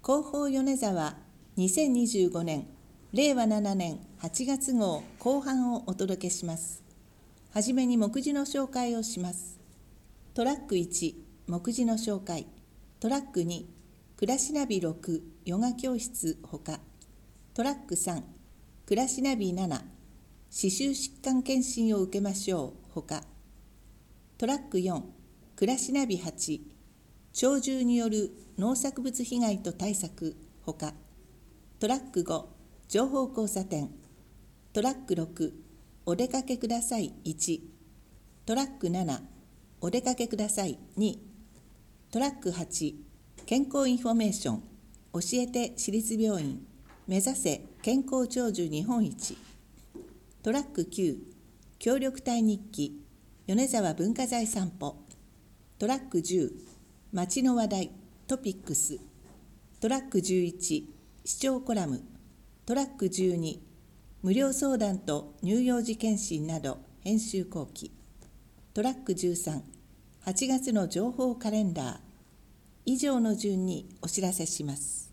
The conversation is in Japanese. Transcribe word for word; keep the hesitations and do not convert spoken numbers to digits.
広報米沢にせんにじゅうごねんれいわななねんはちがつ号後半をお届けします。はじめに目次の紹介をします。トラックいち、目次の紹介。トラックに、暮らしナビろく、ヨガ教室ほか。トラックさん、暮らしナビなな、歯周疾患検診を受けましょうほか。トラックよん、暮らしナビはち、鳥獣による農作物被害と対策ほか。トラックご、情報交差点。トラックろく、お出かけくださいいち。トラックなな、お出かけくださいに。トラックはち、健康インフォメーション。教えて私立病院。目指せ健康長寿日本一。トラックきゅう、協力隊日記。米沢文化財散歩。トラックじゅう、街の話題トピックス。トラックじゅういち、視聴コラム。トラックじゅうに、無料相談と乳幼児検診など編集後期。トラックじゅうさん、はちがつの情報カレンダー。以上の順にお知らせします。